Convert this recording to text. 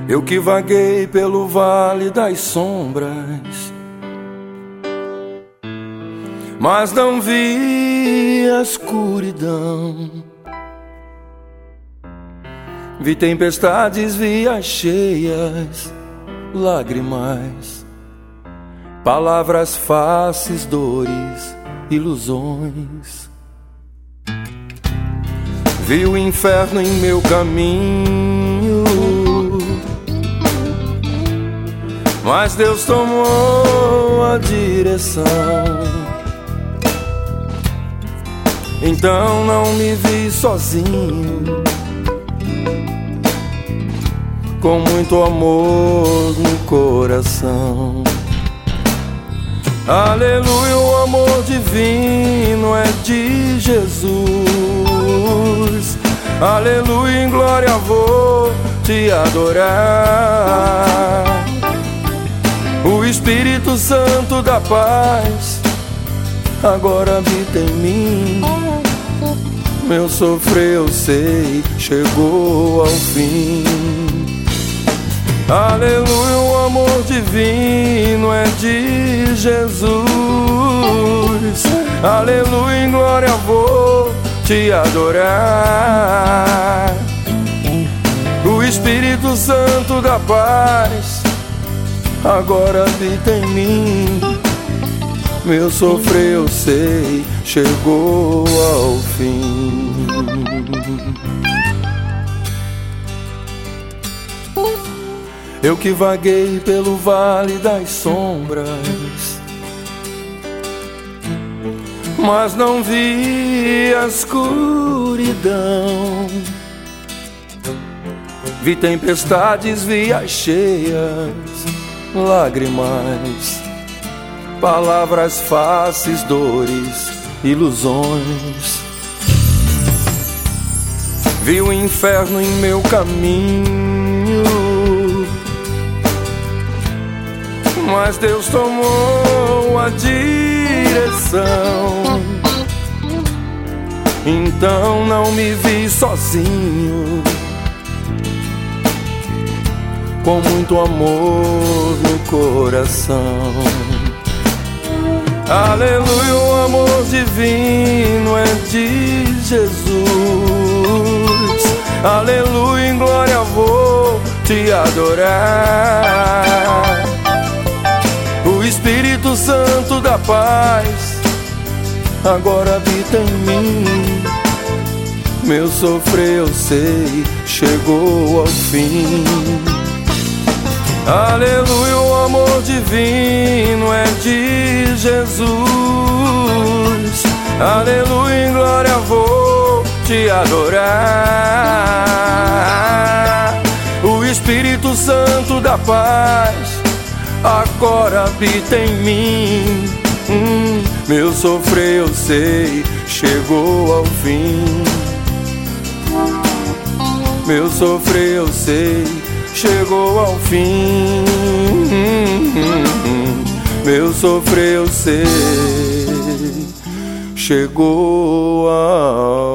Eu que vaguei pelo vale das sombras, mas não vi a escuridão. Vi tempestades, vi as cheias, lágrimas, palavras, faces, dores, ilusões. Vi o inferno em meu caminho, mas Deus tomou a direção. Então não me vi sozinho, com muito amor no coração. Aleluia, o amor divino é de Jesus. Aleluia, em glória vou te adorar. O Espírito Santo da paz agora habita em mim. Meu sofrer eu sei, chegou ao fim. Aleluia, o amor divino é de Jesus. Aleluia, em glória vou te adorar. O Espírito Santo da paz agora habita em mim. Meu sofrer eu sei, chegou ao fim. Eu que vaguei pelo vale das sombras, mas não vi a escuridão. Vi tempestades, vi as cheias, lágrimas, palavras, faces, dores, ilusões. Vi o inferno em meu caminho, mas Deus tomou a direção. Então não me vi sozinho, com muito amor no coração. Aleluia, o amor divino é de Jesus. Aleluia, em glória vou te adorar. O Espírito Santo da paz agora habita em mim. Meu sofrer eu sei, chegou ao fim. Aleluia, o amor divino é de Jesus. Aleluia, em glória vou te adorar. O Espírito Santo da paz agora habita em mim. Meu sofrer eu sei, chegou ao fim. Meu sofrer eu sei, chegou ao fim. Meu sofrer eu sei, chegou ao